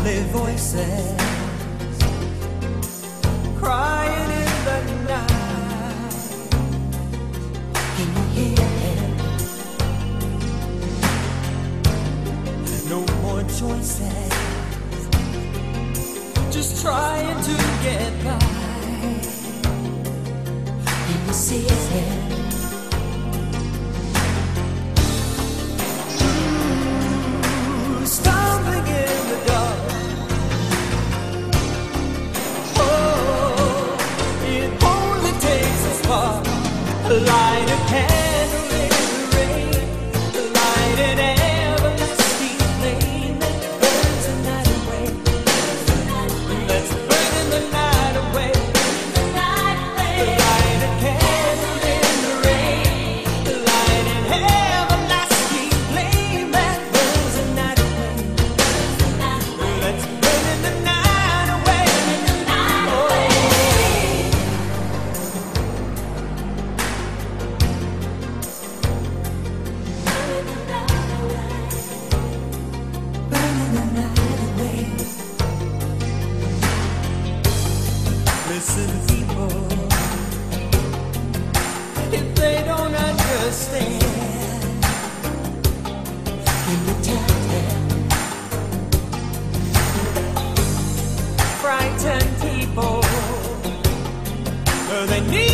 lonely voices crying in the night. Can you hear him? No more choices, just trying to get by. Can you see him? Stumbling in the dark. Oh, it only takes a spark. Light a candle in the rain. Light an everlasting flame that burns the night away. Let's burn the night away. Light a candle in the rain. Light an everlasting flame that burns the night away. Let's burn the night away. Burning the night away. Listen, people, if they don't understand, can you tell them? Frightened people, they need